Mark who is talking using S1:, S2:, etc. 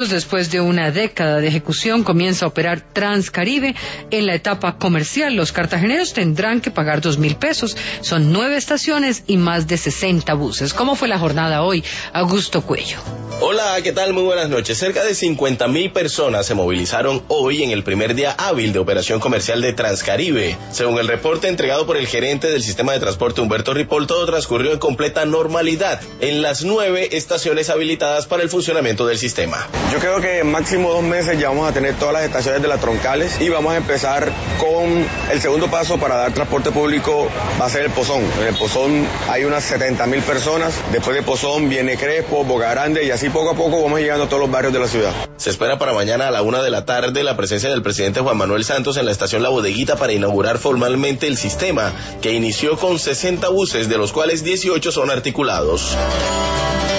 S1: Después de una década de ejecución, comienza a operar Transcaribe. En la etapa comercial, los cartageneros tendrán que pagar 2.000 pesos. Son 9 estaciones y más de 60 buses. ¿Cómo fue la jornada hoy? Augusto Cuello.
S2: Hola, ¿qué tal? Muy buenas noches. Cerca de 50.000 personas se movilizaron hoy en el primer día hábil de operación comercial de Transcaribe. Según el reporte entregado por el gerente del sistema de transporte Humberto Ripoll, todo transcurrió en completa normalidad en las 9 estaciones habilitadas para el funcionamiento del sistema.
S3: Yo creo que en máximo 2 meses ya vamos a tener todas las estaciones de las troncales y vamos a empezar con el segundo paso para dar transporte público, va a ser el Pozón. En el Pozón hay unas 70.000 personas, después de Pozón viene Crespo, Boca Grande y así poco a poco vamos llegando a todos los barrios de la ciudad.
S2: Se espera para mañana a la 1 de la tarde la presencia del presidente Juan Manuel Santos en la estación La Bodeguita para inaugurar formalmente el sistema, que inició con 60 buses, de los cuales 18 son articulados.